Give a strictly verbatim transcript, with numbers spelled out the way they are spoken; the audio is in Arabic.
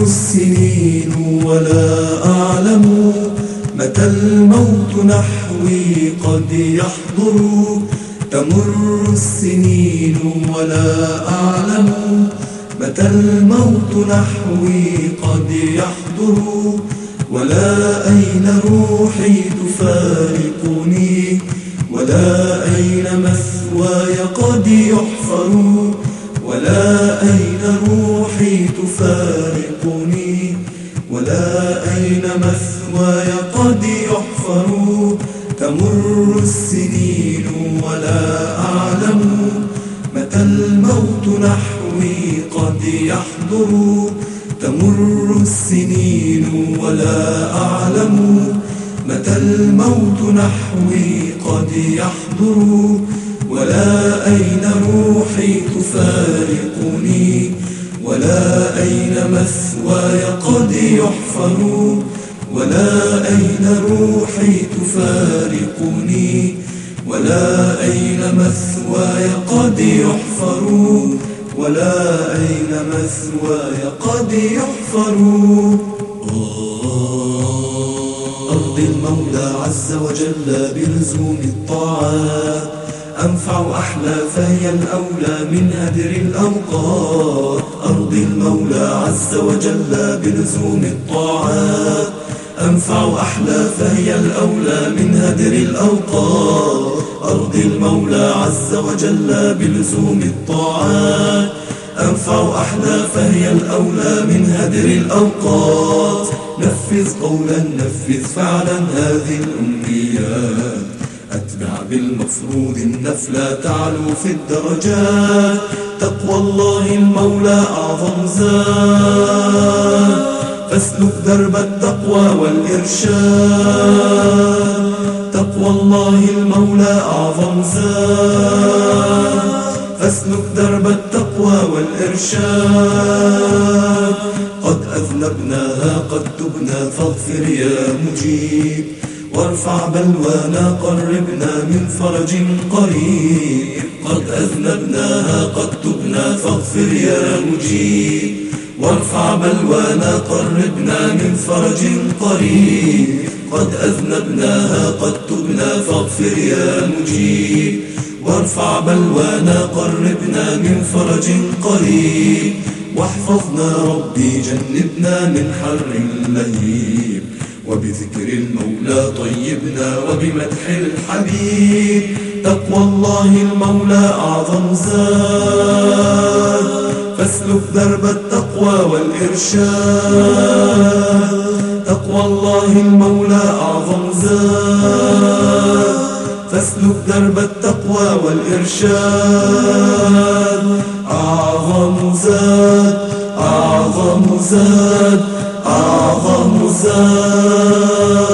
السنين ولا أعلم متى الموت نحوي قد يحضر. تمر السنين ولا أعلم متى الموت نحوي قد يحضر. ولا أين روحي تفارقني ولا أين مثواي قد يحفر. ولا أين روحي تفارقني ولا أين مثواي قد يحفر. تمر السنين ولا أعلم متى الموت نحوي قد يحضر. تمر السنين ولا أعلم متى الموت نحوي قد يحضر. ولا أين روحي تفارقني ولا أين مثواي قد يحفر. ولا أين روحي تفارقني ولا أين مثواي قد يحفر. ولا أين مثواي قد يحفر. أرض المولى عز وجل بلزوم الطاعات أنفع أحلى فهي الأولى من هدر الأوقات. أرض المولى عز وجل بلزوم الطاعات أنفع أحلى فهي الأولى من هدر الأوقات. أرض المولى عز وجل بلزوم الطاعات أنفع أحلى فهي الأولى من هدر الأوقات. نفذ قولا نفذ فعلا هذه الأمنيات. أتبع بالمفروض النفل تعلو في الدرجات. تقوى الله المولى أعظم زاد فاسلك درب التقوى والإرشاد. تقوى الله المولى أعظم زاد فاسلك درب التقوى والإرشاد. قد أذنبناها قد تبنا فاغفر يا مجيب. وارفع بلوانا قربنا من فرج قريب. قد أذنبناها قد تبنا فاغفر يا مجيب. وارفع بلوانا قربنا من فرج قريب. قد أذنبناها قد تبنا فاغفر يا مجيب. وارفع بلوانا قربنا من فرج قريب. واحفظنا ربي جنبنا من حر اللهيب. وبذكر المولى طيبنا وبمدح الحبيب. تقوى الله المولى أعظم زاد فاسلك درب التقوى والإرشاد. تقوى الله المولى أعظم زاد فاسلك درب التقوى والإرشاد. أعظم زاد أعظم زاد أعظم زاد.